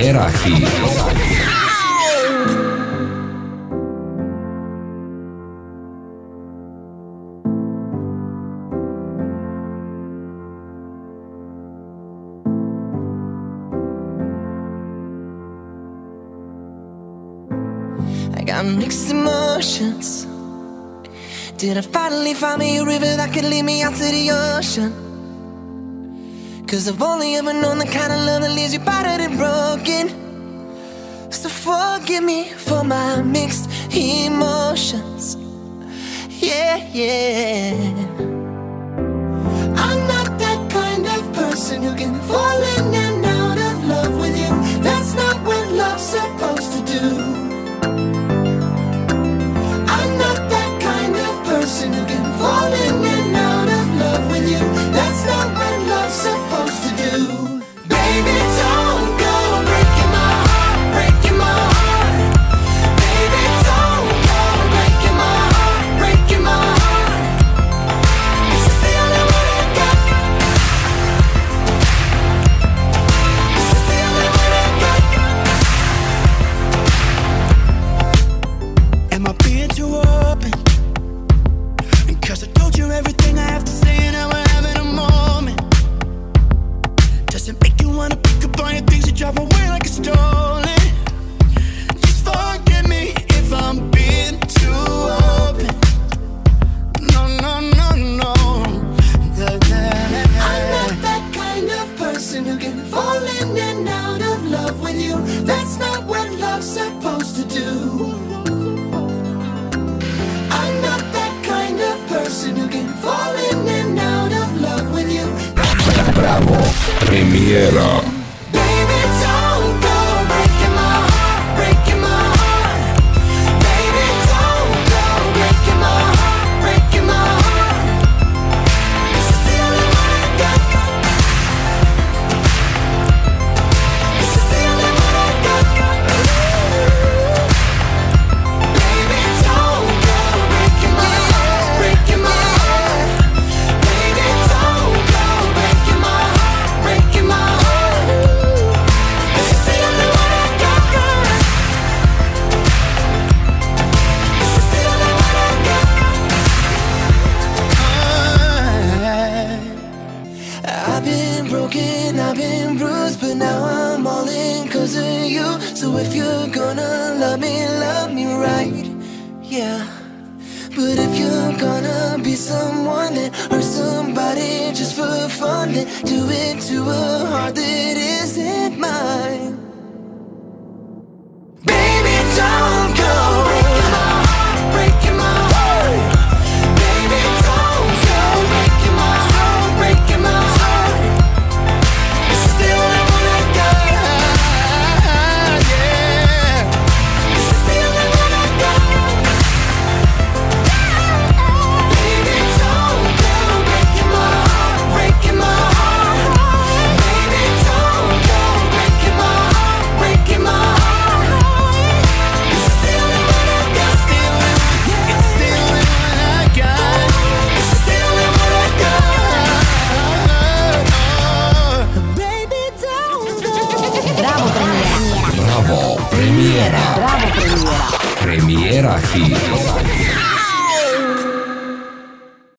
Premiera Hit. Got mixed emotions. Did I finally find me a river that could lead me out to the ocean? Cause I've only ever known the kind of love that leaves you battered and broken. So forgive me for my mixed emotions. Yeah, yeah. I'm not that kind of person who can fall in and out of love with you. That's not what love's supposed to do. Who can fall in and out of love with you. That's not what love's supposed to do. Baby, don't go breaking my heart, breaking my heart. Baby, don't go breaking my heart, breaking my heart. This is the only one I got. This is the only one I got. Am I being too open? Cause I told you everything I have to say and now we're having a moment. Does it make you wanna pick up on your things and drive away like it's stolen? Just forgive me if I'm being too open. No, no, no, no. I'm not that kind of person who can fall in and out of love with you. That's not what love's supposed to do. I'm not that kind of person who can fall in and out of love with you. Bravo, Premiera. Baby, don't go breaking my heart, breaking my heart. Baby, don't go breaking my heart, breaking my heart. This is the only one I got. This is the only one I got. Baby, don't go breaking my heart, breaking my heart. Baby, don't go breaking my heart, breaking my heart. This is the only one I got. This is the only one I got. I've been broken, I've been bruised, but now I'm all in 'cause of you. So if you're gonna love me right, yeah. But if you're gonna be someone that hurts somebody just for fun, then do it to a heart that isn't mine. Baby, don't go breaking my heart, breaking my heart. Baby, don't go breaking my heart, breaking my heart. This is the only one I got. Yeah. This is the only one I got. Baby, don't go breaking my heart, breaking my heart. Baby, don't go breaking my heart, breaking my heart. This is the only one I got. It's the only one I got. This is the only one I got. Baby, don't go. Bravo, Premiera. Bravo Premiera. Premiera Hit.